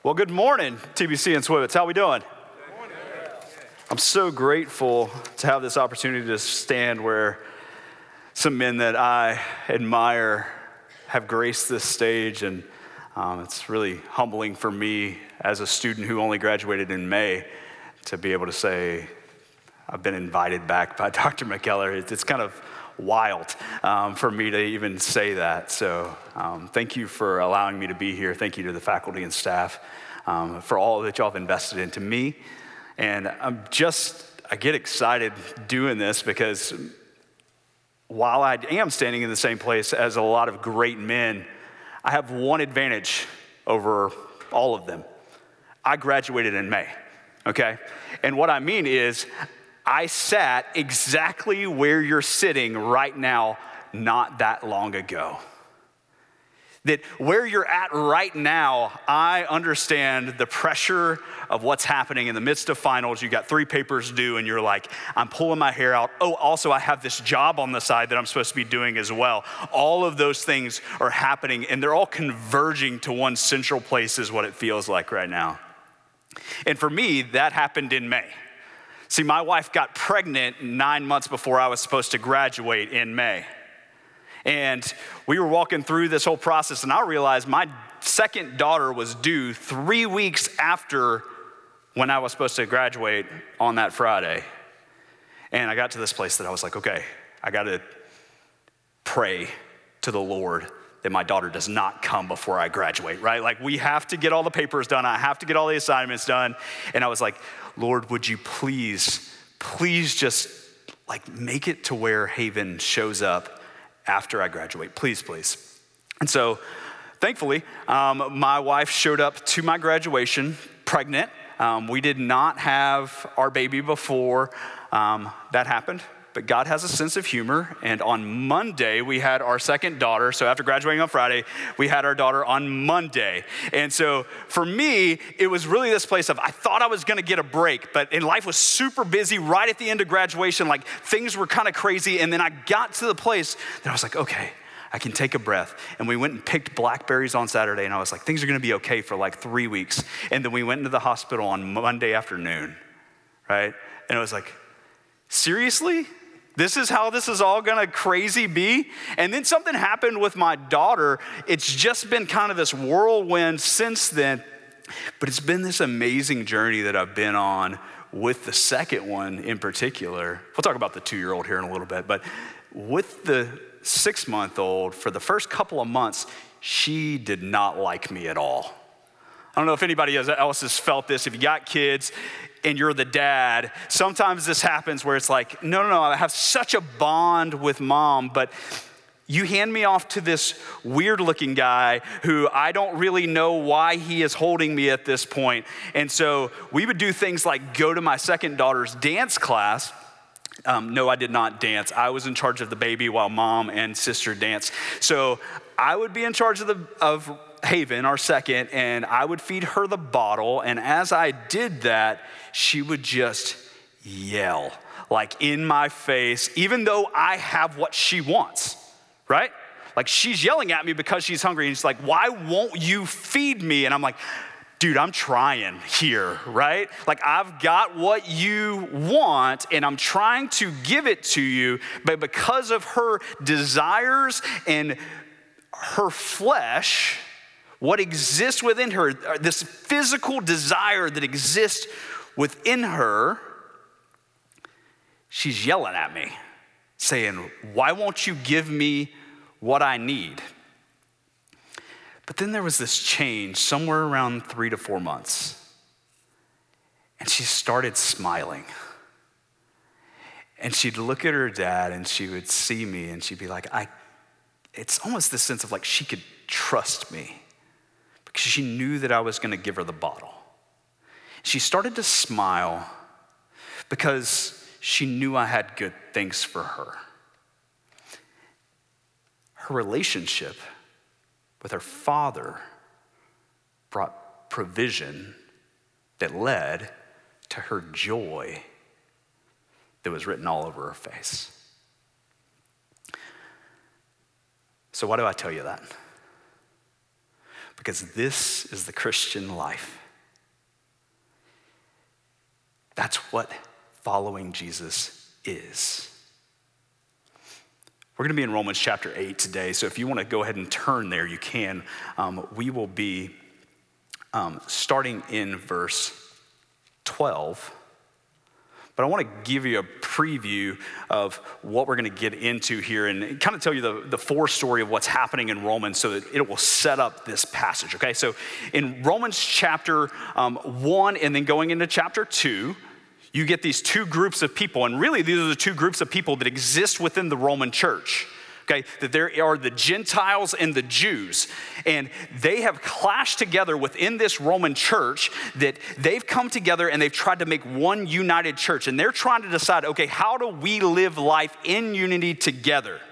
Well, good morning, TBC and Swivets. How we doing? I'm so grateful to have this opportunity to stand where some men that I admire have graced this stage, and it's really humbling for me as a student who only graduated in May to be able to say I've been invited back by Dr. McKellar. It's kind of wild for me to even say that. So thank you for allowing me to be here. Thank you to the faculty and staff for all that y'all have invested into me. And I get excited doing this because while I am standing in the same place as a lot of great men, I have one advantage over all of them. I graduated in May, okay? And what I mean is I sat exactly where you're sitting right now not that long ago. That where you're at right now, I understand the pressure of what's happening in the midst of finals. You got 3 papers due and you're like, I'm pulling my hair out. Oh, also I have this job on the side that I'm supposed to be doing as well. All of those things are happening and they're all converging to one central place is what it feels like right now. And for me, that happened in May. See, my wife got pregnant 9 months before I was supposed to graduate in May. And we were walking through this whole process, and I realized my second daughter was due 3 weeks after when I was supposed to graduate on that Friday. And I got to this place that I was like, okay, I got to pray to the Lord that my daughter does not come before I graduate, right? Like, we have to get all the papers done. I have to get all the assignments done. And I was like, Lord, would you please just like make it to where Haven shows up after I graduate, please. And so thankfully, my wife showed up to my graduation pregnant. We did not have our baby before that happened, but God has a sense of humor. And on Monday, we had our second daughter. So after graduating on Friday, we had our daughter on Monday. And so for me, it was really this place of, I thought I was gonna get a break, and life was super busy right at the end of graduation. Like things were kind of crazy. And then I got to the place that I was like, okay, I can take a breath. And we went and picked blackberries on Saturday. And I was like, things are gonna be okay for like 3 weeks. And then we went into the hospital on Monday afternoon, right? And it was like, seriously? This is how this is all gonna crazy be? And then something happened with my daughter. It's just been kind of this whirlwind since then, but it's been this amazing journey that I've been on with the second one in particular. We'll talk about the 2-year-old here in a little bit, but with the 6-month-old, for the first couple of months, she did not like me at all. I don't know if anybody else has felt this. If you got kids and you're the dad, sometimes this happens where it's like, no, I have such a bond with mom, but you hand me off to this weird looking guy who I don't really know why he is holding me at this point. And so we would do things like go to my second daughter's dance class. No, I did not dance. I was in charge of the baby while mom and sister danced. So I would be in charge of Haven, our second, and I would feed her the bottle. And as I did that, she would just yell, like in my face, even though I have what she wants, right? Like she's yelling at me because she's hungry. And she's like, why won't you feed me? And I'm like, dude, I'm trying here, right? Like I've got what you want and I'm trying to give it to you, but because of her desires and her flesh, what exists within her, this physical desire that exists within her, she's yelling at me, saying, why won't you give me what I need? But then there was this change somewhere around 3 to 4 months, and she started smiling. And she'd look at her dad and she would see me and she'd be like, it's almost this sense of like she could trust me, because she knew that I was gonna give her the bottle. She started to smile because she knew I had good things for her. Her relationship with her father brought provision that led to her joy that was written all over her face. So why do I tell you that? because this is the Christian life. That's what following Jesus is. We're going to be in Romans chapter 8 today, so if you want to go ahead and turn there, you can. We will be starting in verse 12. But I want to give you a preview of what we're going to get into here and kind of tell you the forestory of what's happening in Romans so that it will set up this passage, okay? So in Romans chapter 1 and then going into chapter 2, you get these two groups of people, and really these are the two groups of people that exist within the Roman church. Okay, that there are the Gentiles and the Jews, and they have clashed together within this Roman church, that they've come together and they've tried to make one united church, and they're trying to decide, okay, how do we live life in unity together?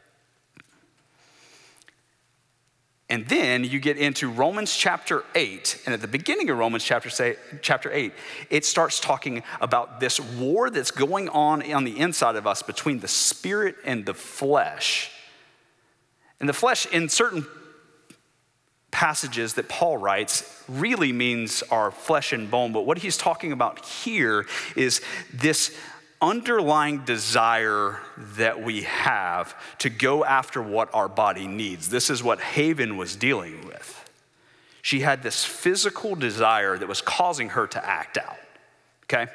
And then you get into Romans chapter 8, and at the beginning of Romans chapter 8, it starts talking about this war that's going on the inside of us between the spirit and the flesh. And the flesh, in certain passages that Paul writes, really means our flesh and bone, but what he's talking about here is this underlying desire that we have to go after what our body needs. This is what Haven was dealing with. She had this physical desire that was causing her to act out, okay?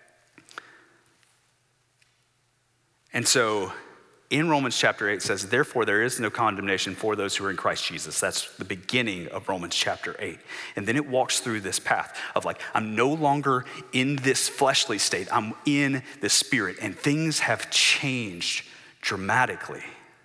And so in Romans chapter 8 it says, therefore there is no condemnation for those who are in Christ Jesus. That's the beginning of Romans chapter 8. And then it walks through this path of like, I'm no longer in this fleshly state. I'm in the spirit, and things have changed dramatically.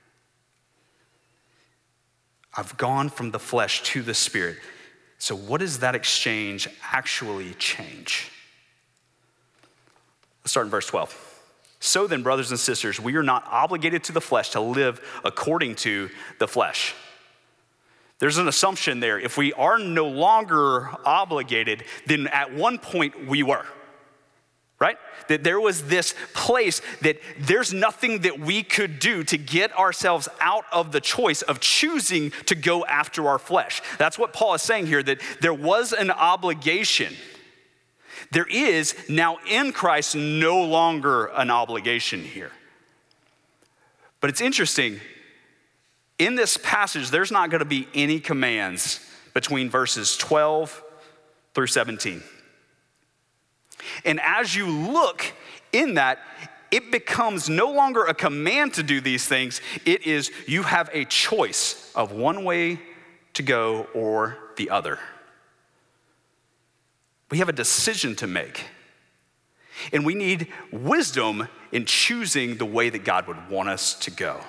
I've gone from the flesh to the spirit. So what does that exchange actually change? Let's start in verse 12. So then, brothers and sisters, we are not obligated to the flesh to live according to the flesh. There's an assumption there. If we are no longer obligated, then at one point we were, right? That there was this place that there's nothing that we could do to get ourselves out of the choice of choosing to go after our flesh. That's what Paul is saying here, that there was an obligation. There is now in Christ no longer an obligation here. But it's interesting, in this passage, there's not going to be any commands between verses 12 through 17. And as you look in that, it becomes no longer a command to do these things. It is, you have a choice of one way to go or the other. We have a decision to make. And we need wisdom in choosing the way that God would want us to go.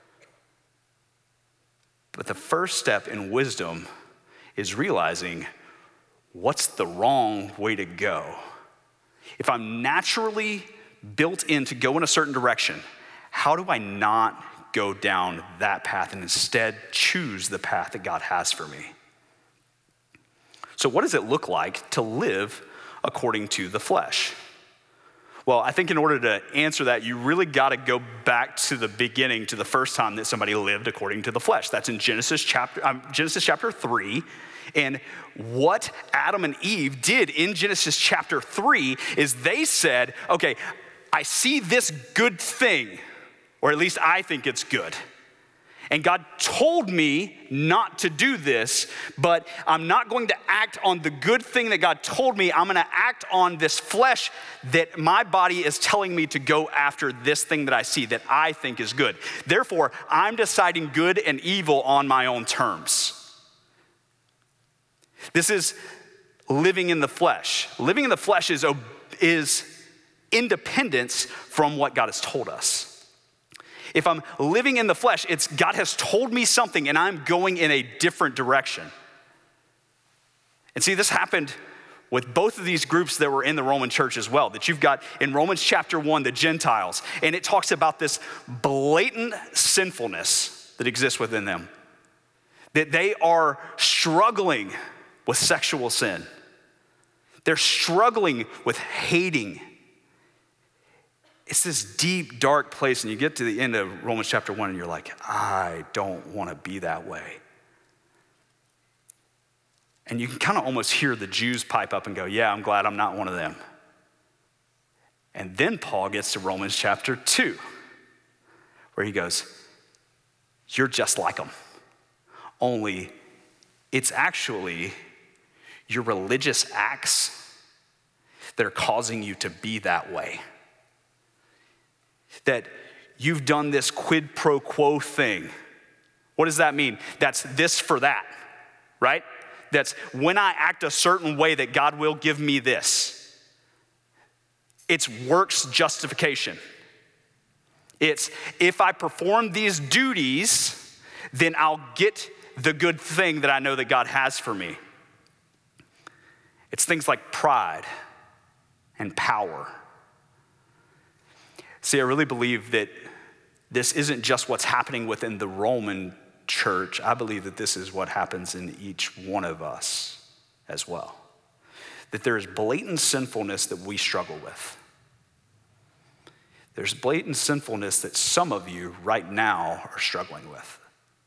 But the first step in wisdom is realizing what's the wrong way to go. If I'm naturally built in to go in a certain direction, how do I not go down that path and instead choose the path that God has for me? So what does it look like to live according to the flesh? Well, I think in order to answer that, you really got to go back to the beginning, to the first time that somebody lived according to the flesh. That's in Genesis chapter 3. And what Adam and Eve did in Genesis chapter 3 is they said, okay, I see this good thing, or at least I think it's good. And God told me not to do this, but I'm not going to act on the good thing that God told me. I'm going to act on this flesh that my body is telling me to go after this thing that I see that I think is good. Therefore, I'm deciding good and evil on my own terms. This is living in the flesh. Living in the flesh is independence from what God has told us. If I'm living in the flesh, it's God has told me something and I'm going in a different direction. And see, this happened with both of these groups that were in the Roman church as well, that you've got in Romans chapter 1, the Gentiles, and it talks about this blatant sinfulness that exists within them, that they are struggling with sexual sin. They're struggling with hating. It's this deep, dark place, and you get to the end of Romans chapter 1, and you're like, I don't want to be that way. And you can kind of almost hear the Jews pipe up and go, yeah, I'm glad I'm not one of them. And then Paul gets to Romans chapter 2, where he goes, you're just like them. Only it's actually your religious acts that are causing you to be that way. That you've done this quid pro quo thing. What does that mean? That's this for that, right? That's when I act a certain way that God will give me this. It's works justification. It's if I perform these duties, then I'll get the good thing that I know that God has for me. It's things like pride and power. See, I really believe that this isn't just what's happening within the Roman church. I believe that this is what happens in each one of us as well. That there is blatant sinfulness that we struggle with. There's blatant sinfulness that some of you right now are struggling with.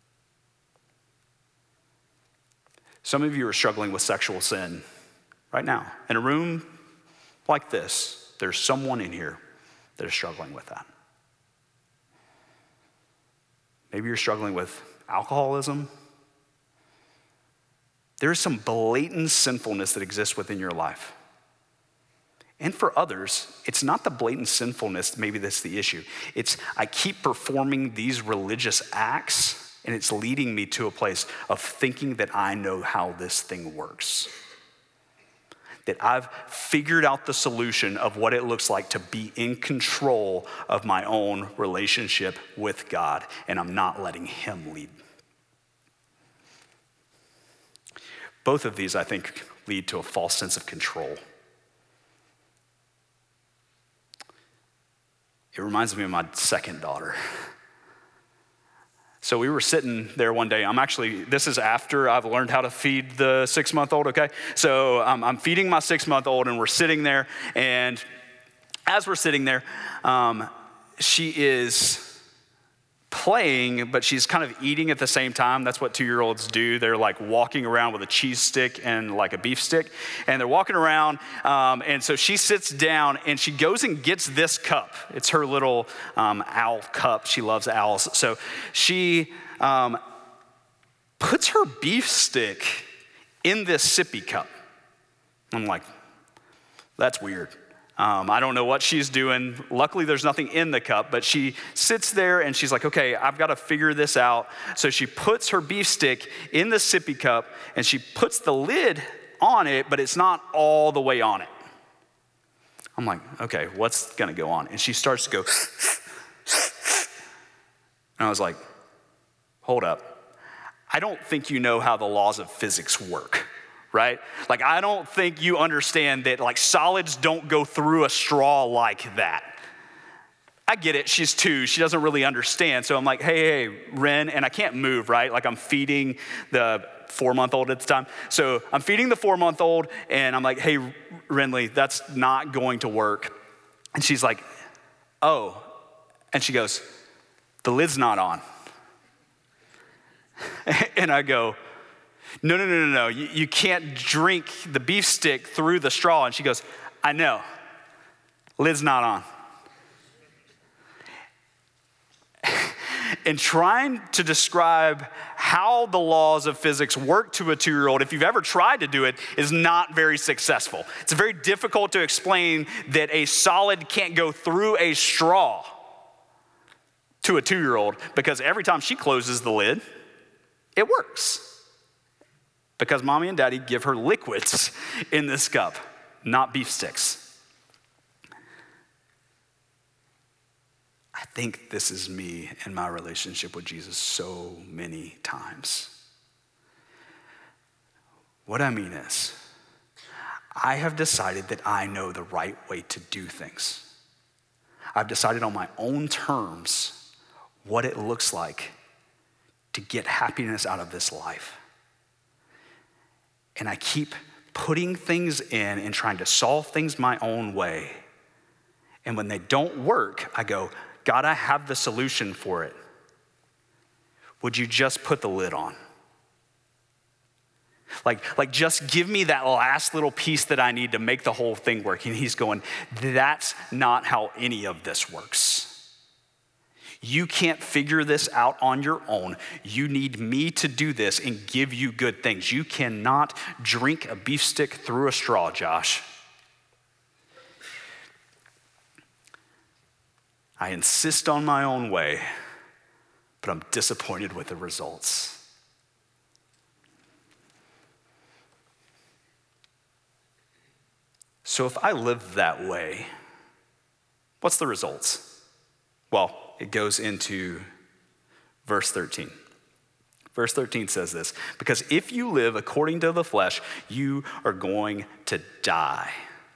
Some of you are struggling with sexual sin right now. In a room like this, there's someone in here that is struggling with that. Maybe you're struggling with alcoholism. There's some blatant sinfulness that exists within your life. And for others, it's not the blatant sinfulness, maybe that's the issue. It's I keep performing these religious acts and it's leading me to a place of thinking that I know how this thing works. That I've figured out the solution of what it looks like to be in control of my own relationship with God, and I'm not letting him lead. Both of these, I think, lead to a false sense of control. It reminds me of my second daughter. So we were sitting there one day. This is after I've learned how to feed the 6-month-old, okay? So I'm feeding my 6-month-old and we're sitting there. And as we're sitting there, she is playing, but she's kind of eating at the same time. That's what 2-year-olds do. They're like walking around with a cheese stick and like a beef stick. And they're walking around. And so she sits down and she goes and gets this cup. It's her little owl cup. She loves owls. So she puts her beef stick in this sippy cup. I'm like, that's weird. I don't know what she's doing. Luckily, there's nothing in the cup, but she sits there and she's like, okay, I've got to figure this out. So she puts her beef stick in the sippy cup and she puts the lid on it, but it's not all the way on it. I'm like, okay, what's going to go on? And she starts to go, and I was like, hold up. I don't think you know how the laws of physics work. Right? Like, I don't think you understand that like solids don't go through a straw like that. I get it, she's 2, she doesn't really understand. So I'm like, hey, Ren, and I can't move, right? Like I'm feeding the 4-month-old at the time. So I'm feeding the 4-month-old and I'm like, hey, Renly, that's not going to work. And she's like, oh. And she goes, the lid's not on. And I go, no. You can't drink the beef stick through the straw. And she goes, I know. Lid's not on. And trying to describe how the laws of physics work to a 2-year-old, if you've ever tried to do it, is not very successful. It's very difficult to explain that a solid can't go through a straw to a 2-year-old because every time she closes the lid, it works. Because mommy and daddy give her liquids in this cup, not beef sticks. I think this is me and my relationship with Jesus so many times. What I mean is, I have decided that I know the right way to do things. I've decided on my own terms what it looks like to get happiness out of this life. And I keep putting things in and trying to solve things my own way. And when they don't work, I go, God, I have the solution for it. Would you just put the lid on? Like just give me that last little piece that I need to make the whole thing work. And he's going, that's not how any of this works. You can't figure this out on your own. You need me to do this and give you good things. You cannot drink a beef stick through a straw, Josh. I insist on my own way, but I'm disappointed with the results. So if I live that way, what's the results? Well, it goes into verse 13. Verse 13 says this, because if you live according to the flesh, you are going to die.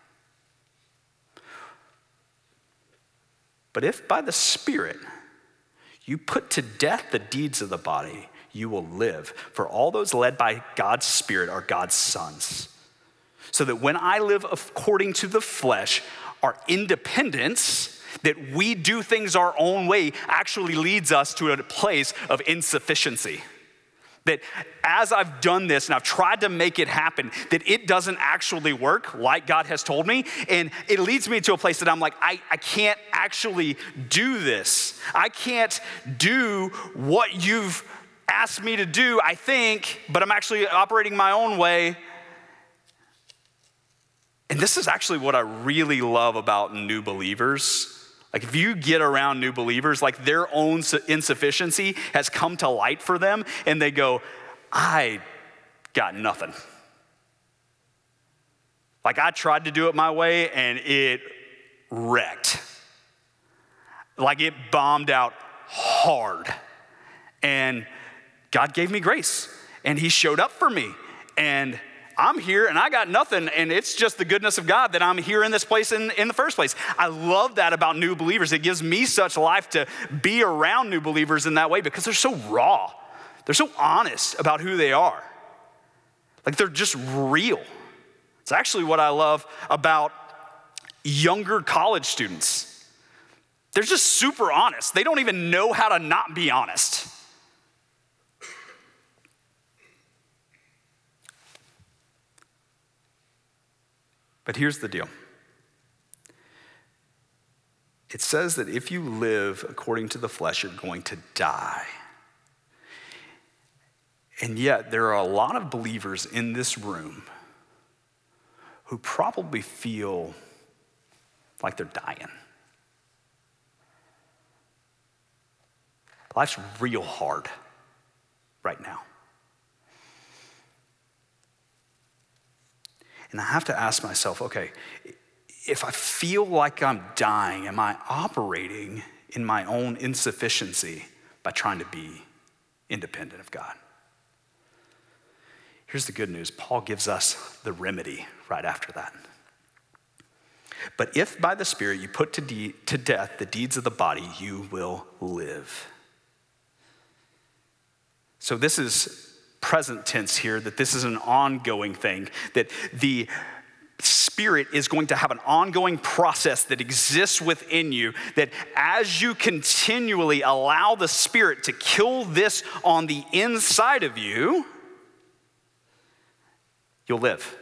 But if by the Spirit you put to death the deeds of the body, you will live. For all those led by God's Spirit are God's sons. So that when I live according to the flesh, our independence, that we do things our own way, actually leads us to a place of insufficiency. That as I've done this and I've tried to make it happen, that it doesn't actually work like God has told me. And it leads me to a place that I'm like, I can't actually do this. I can't do what you've asked me to do, I think, but I'm actually operating my own way. And this is actually what I really love about new believers. Like if you get around new believers, like their own insufficiency has come to light for them and they go, I got nothing. Like I tried to do it my way and it wrecked. Like it bombed out hard. And God gave me grace and he showed up for me. And I'm here and I got nothing, and it's just the goodness of God that I'm here in this place in the first place. I love that about new believers. It gives me such life to be around new believers in that way because they're so raw. They're so honest about who they are. Like they're just real. It's actually what I love about younger college students. They're just super honest. They don't even know how to not be honest. But here's the deal. It says that if you live according to the flesh, you're going to die. And yet there are a lot of believers in this room who probably feel like they're dying. Life's real hard right now. And I have to ask myself, okay, if I feel like I'm dying, am I operating in my own insufficiency by trying to be independent of God? Here's the good news. Paul gives us the remedy right after that. But if by the Spirit you put to death the deeds of the body, you will live. So this is present tense here, that this is an ongoing thing, that the Spirit is going to have an ongoing process that exists within you, that as you continually allow the Spirit to kill this on the inside of you, you'll live.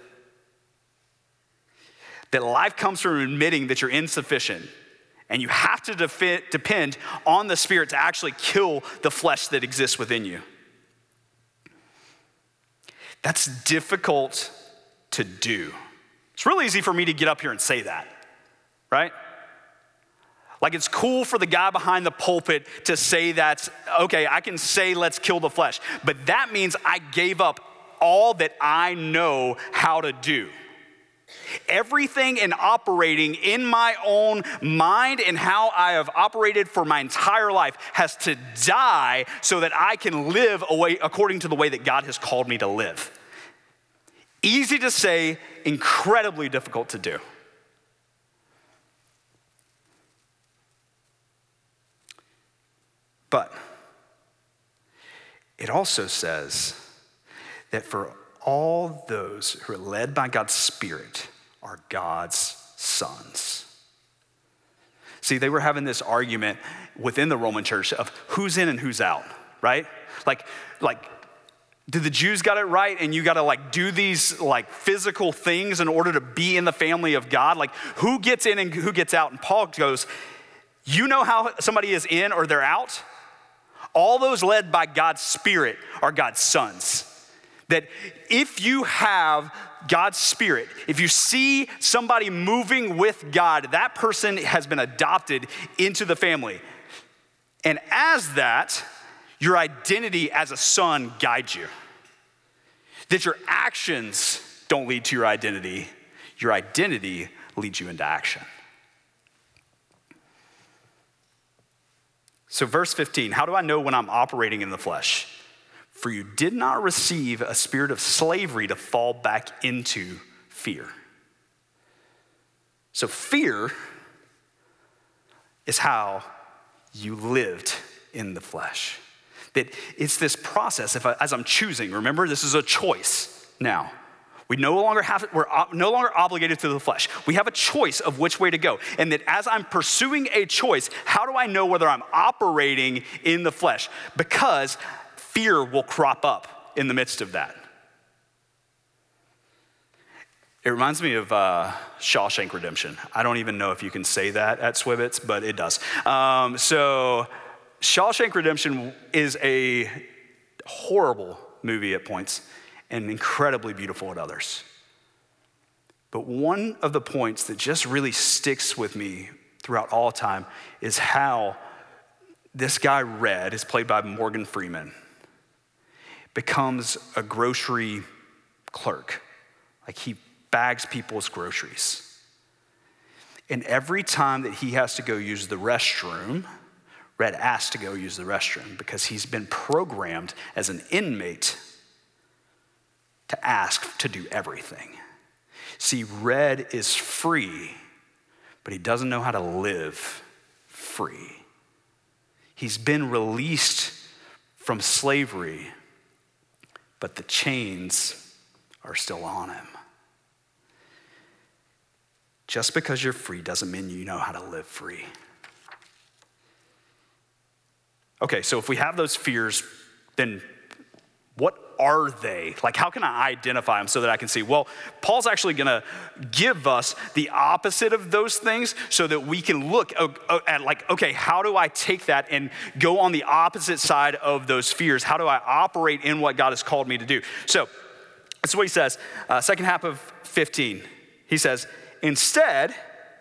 That life comes from admitting that you're insufficient, and you have to depend on the Spirit to actually kill the flesh that exists within you. That's difficult to do. It's really easy for me to get up here and say that, right? Like it's cool for the guy behind the pulpit to say that, okay, I can say let's kill the flesh, but that means I gave up all that I know how to do. Everything in operating in my own mind and how I have operated for my entire life has to die so that I can live according to the way that God has called me to live. Easy to say, incredibly difficult to do. But it also says that for all those who are led by God's Spirit are God's sons. See, they were having this argument within the Roman church of who's in and who's out, right? Like Do the Jews got it right and you got to like do these like physical things in order to be in the family of God? Like who gets in and who gets out? And Paul goes, you know how somebody is in or they're out? All those led by God's Spirit are God's sons. That if you have God's Spirit, if you see somebody moving with God, that person has been adopted into the family. And as that, your identity as a son guides you. That your actions don't lead to your identity leads you into action. So verse 15, how do I know when I'm operating in the flesh? For you did not receive a spirit of slavery to fall back into fear. So fear is how you lived in the flesh. That it's this process, as I'm choosing, remember this is a choice now. We're no longer obligated to the flesh. We have a choice of which way to go. And that as I'm pursuing a choice, how do I know whether I'm operating in the flesh? Because fear will crop up in the midst of that. It reminds me of Shawshank Redemption. I don't even know if you can say that at Swibbits, but it does. So Shawshank Redemption is a horrible movie at points and incredibly beautiful at others. But one of the points that just really sticks with me throughout all time is how this guy Red, is played by Morgan Freeman, becomes a grocery clerk. Like he bags people's groceries. And every time that he has to go use the restroom, Red asks to go use the restroom because he's been programmed as an inmate to ask to do everything. See, Red is free, but he doesn't know how to live free. He's been released from slavery, but the chains are still on him. Just because you're free doesn't mean you know how to live free. Okay, so if we have those fears, then what are they? Like, how can I identify them so that I can see? Well, Paul's actually gonna give us the opposite of those things so that we can look at like, okay, how do I take that and go on the opposite side of those fears? How do I operate in what God has called me to do? So that's what he says, second half of 15. He says, instead,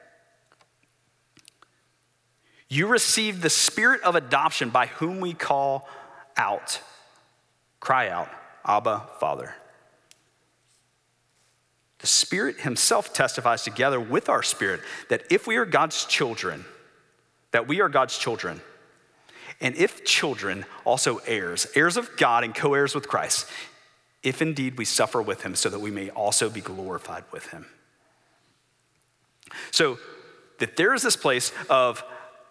you received the spirit of adoption by whom we cry out, Abba, Father. The Spirit himself testifies together with our spirit that if we are God's children, that we are God's children, and if children, also heirs, heirs of God and co-heirs with Christ, if indeed we suffer with him so that we may also be glorified with him. So that there is this place of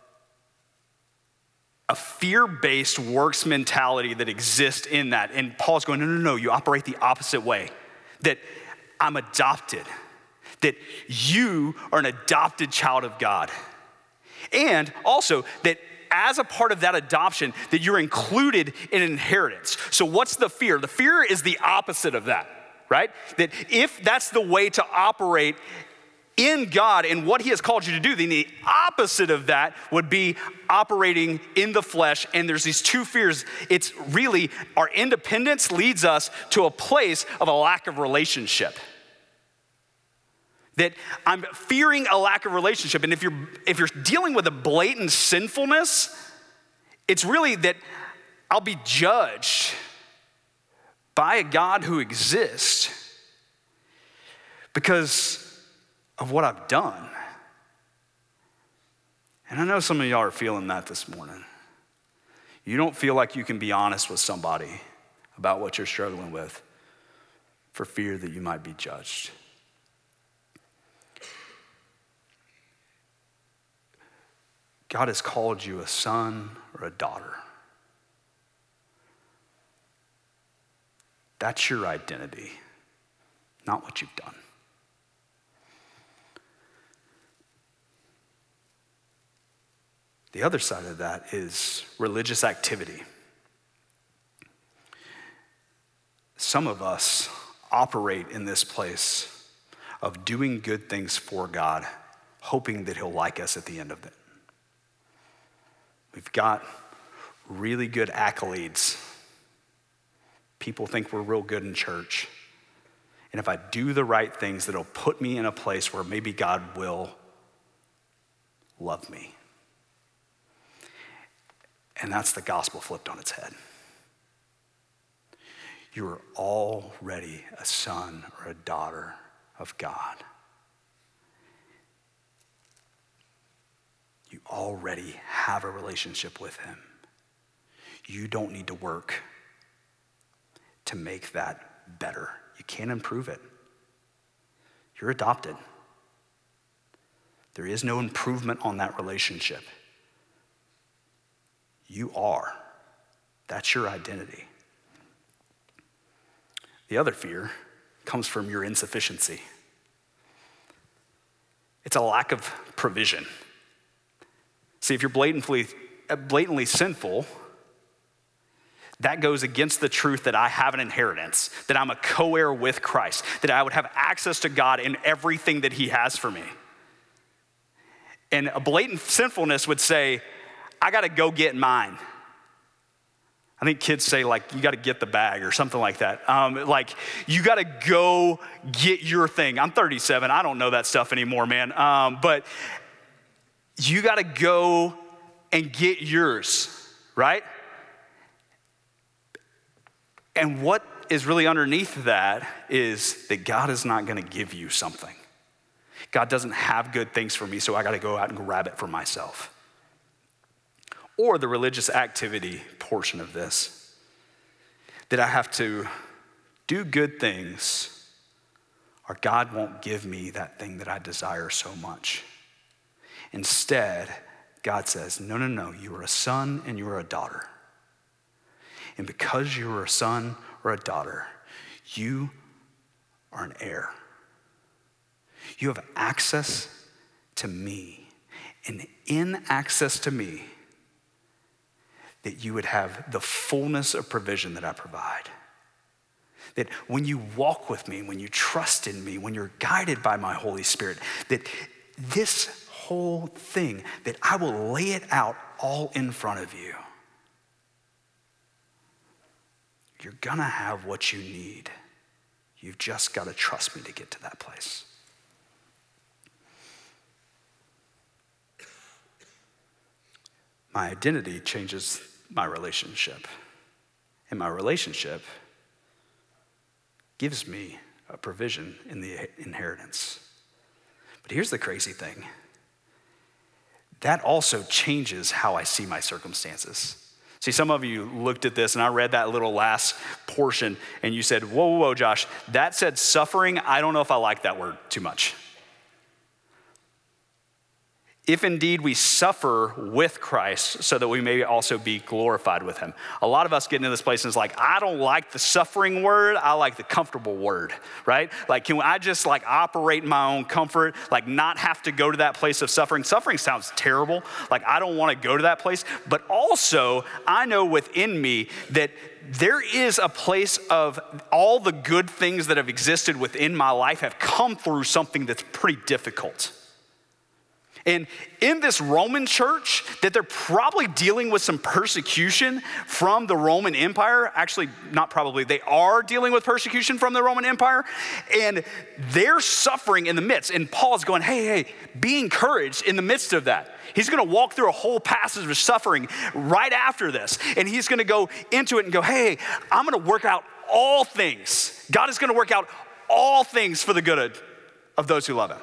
a fear-based works mentality that exists in that. And Paul's going, no, you operate the opposite way. That I'm adopted. That you are an adopted child of God. And also that as a part of that adoption, that you're included in an inheritance. So what's the fear? The fear is the opposite of that, right? That if that's the way to operate in God and what he has called you to do, then the opposite of that would be operating in the flesh. And there's these two fears. It's really our independence leads us to a place of a lack of relationship. That I'm fearing a lack of relationship. And if you're dealing with a blatant sinfulness, it's really that I'll be judged by a God who exists because of what I've done. And I know some of y'all are feeling that this morning. You don't feel like you can be honest with somebody about what you're struggling with for fear that you might be judged. God has called you a son or a daughter. That's your identity, not what you've done. The other side of that is religious activity. Some of us operate in this place of doing good things for God, hoping that he'll like us at the end of it. We've got really good accolades. People think we're real good in church. And if I do the right things, that'll put me in a place where maybe God will love me. And that's the gospel flipped on its head. You are already a son or a daughter of God. You already have a relationship with him. You don't need to work to make that better. You can't improve it. You're adopted. There is no improvement on that relationship. You are. That's your identity. The other fear comes from your insufficiency. It's a lack of provision. See, if you're blatantly sinful, that goes against the truth that I have an inheritance, that I'm a co-heir with Christ, that I would have access to God in everything that he has for me. And a blatant sinfulness would say, I gotta go get mine. I think kids say like, you gotta get the bag or something like that. Like, you gotta go get your thing. I'm 37, I don't know that stuff anymore, man. But you gotta go and get yours, right? And what is really underneath that is that God is not gonna give you something. God doesn't have good things for me, so I gotta go out and grab it for myself. Or the religious activity portion of this, that I have to do good things or God won't give me that thing that I desire so much. Instead, God says, no, you are a son and you are a daughter. And because you are a son or a daughter, you are an heir. You have access to me. And in access to me, that you would have the fullness of provision that I provide. That when you walk with me, when you trust in me, when you're guided by my Holy Spirit, that this whole thing, that I will lay it out all in front of you. You're gonna have what you need. You've just gotta trust me to get to that place. My identity changes my relationship. And my relationship gives me a provision in the inheritance. But here's the crazy thing. That also changes how I see my circumstances. See, some of you looked at this and I read that little last portion and you said, whoa, Josh, that said suffering. I don't know if I like that word too much. If indeed we suffer with Christ so that we may also be glorified with him. A lot of us get into this place and it's like, I don't like the suffering word, I like the comfortable word, right? Like, can I just like operate in my own comfort, like not have to go to that place of suffering? Suffering sounds terrible. Like, I don't want to go to that place. But also, I know within me that there is a place of all the good things that have existed within my life have come through something that's pretty difficult. And in this Roman church, that they're probably dealing with some persecution from the Roman Empire. Actually, not probably, they are dealing with persecution from the Roman Empire. And they're suffering in the midst. And Paul's going, hey, be encouraged in the midst of that. He's gonna walk through a whole passage of suffering right after this. And he's gonna go into it and go, hey, I'm gonna work out all things. God is gonna work out all things for the good of those who love him.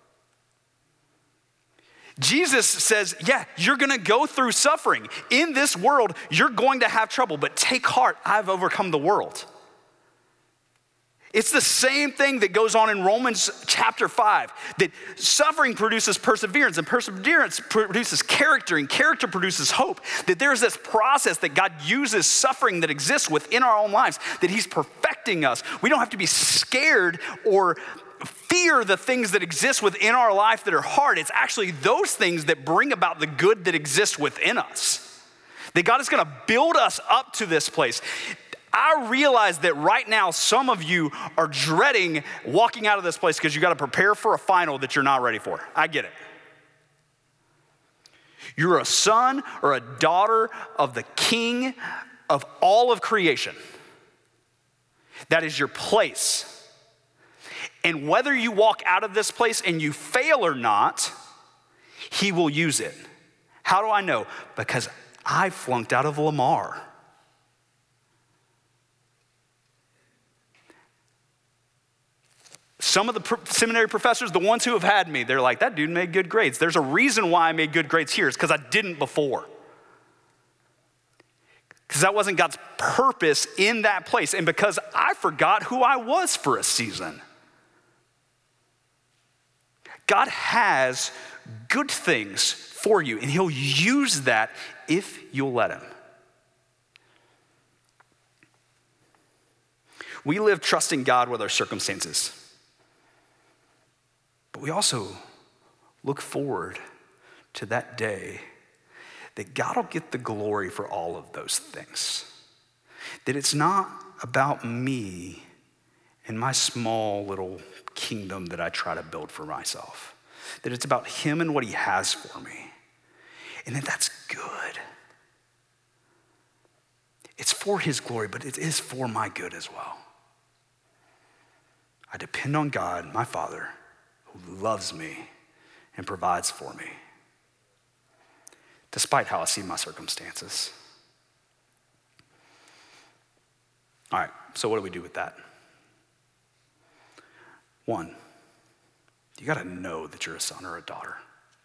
Jesus says, yeah, you're gonna go through suffering. In this world, you're going to have trouble, but take heart, I've overcome the world. It's the same thing that goes on in Romans chapter 5, that suffering produces perseverance, and perseverance produces character, and character produces hope. That there's this process that God uses suffering that exists within our own lives, that he's perfecting us. We don't have to be scared or fear the things that exist within our life that are hard. It's actually those things that bring about the good that exists within us. That God is gonna build us up to this place. I realize that right now some of you are dreading walking out of this place because you got to prepare for a final that you're not ready for. I get it. You're a son or a daughter of the King of all of creation. That is your place. And whether you walk out of this place and you fail or not, he will use it. How do I know? Because I flunked out of Lamar. Some of the seminary professors, the ones who have had me, they're like, that dude made good grades. There's a reason why I made good grades here. It's because I didn't before. Because that wasn't God's purpose in that place. And because I forgot who I was for a season. God has good things for you, and he'll use that if you'll let him. We live trusting God with our circumstances. But we also look forward to that day that God will get the glory for all of those things. That it's not about me and my small little kingdom that I try to build for myself. That it's about him and what he has for me. And that's good. It's for his glory, but it is for my good as well. I depend on God, my Father, who loves me and provides for me, despite how I see my circumstances. All right, so what do we do with that? One, you gotta know that you're a son or a daughter.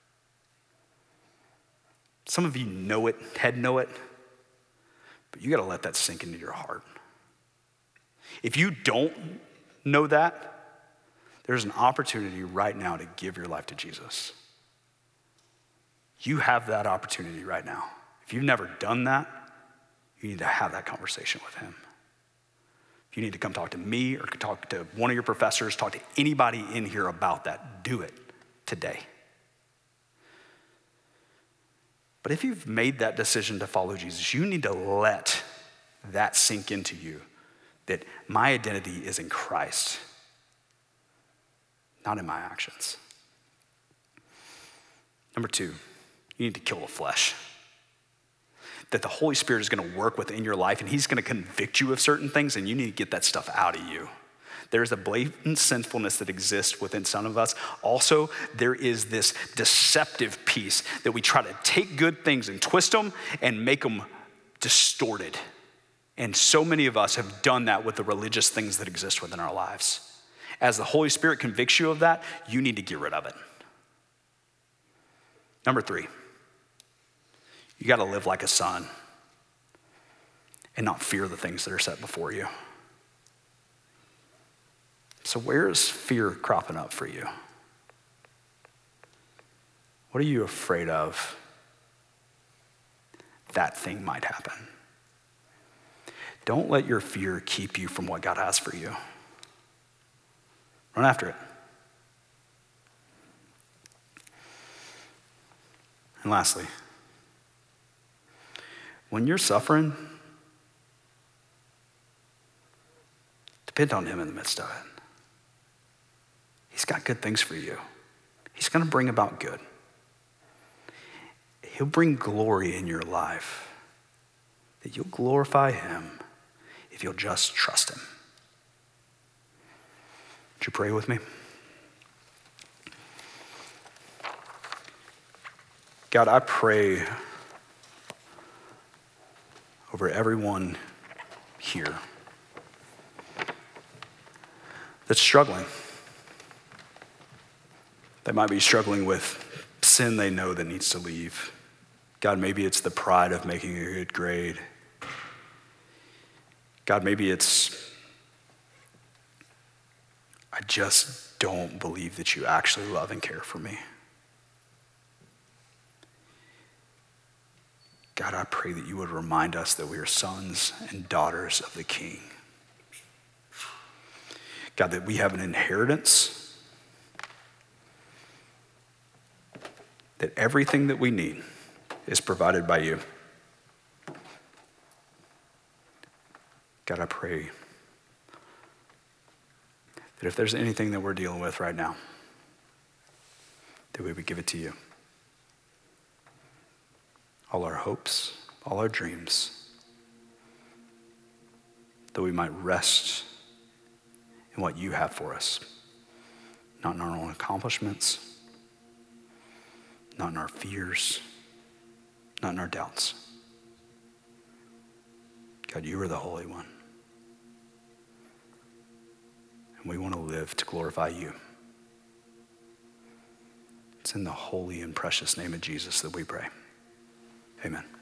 Some of you know it, know it, but you gotta let that sink into your heart. If you don't know that, there's an opportunity right now to give your life to Jesus. You have that opportunity right now. If you've never done that, you need to have that conversation with him. If you need to come talk to me or talk to one of your professors, talk to anybody in here about that, do it today. But if you've made that decision to follow Jesus, you need to let that sink into you, that my identity is in Christ, not in my actions. Number two, you need to kill the flesh. That the Holy Spirit is gonna work within your life and he's gonna convict you of certain things and you need to get that stuff out of you. There's a blatant sinfulness that exists within some of us. Also, there is this deceptive piece that we try to take good things and twist them and make them distorted. And so many of us have done that with the religious things that exist within our lives. As the Holy Spirit convicts you of that, you need to get rid of it. Number three, you gotta live like a son and not fear the things that are set before you. So where is fear cropping up for you? What are you afraid of that thing might happen? Don't let your fear keep you from what God has for you. Run after it. And lastly, when you're suffering, depend on him in the midst of it. He's got good things for you. He's gonna bring about good. He'll bring glory in your life, that you'll glorify him if you'll just trust him. Would you pray with me? God, I pray over everyone here that's struggling. They might be struggling with sin they know that needs to leave. God, maybe it's the pride of making a good grade. God, maybe it's, I just don't believe that you actually love and care for me. God, I pray that you would remind us that we are sons and daughters of the King. God, that we have an inheritance, that everything that we need is provided by you. God, I pray that if there's anything that we're dealing with right now, that we would give it to you. All our hopes, all our dreams, that we might rest in what you have for us, not in our own accomplishments, not in our fears, not in our doubts. God, you are the Holy One. And we want to live to glorify you. It's in the holy and precious name of Jesus that we pray. Amen.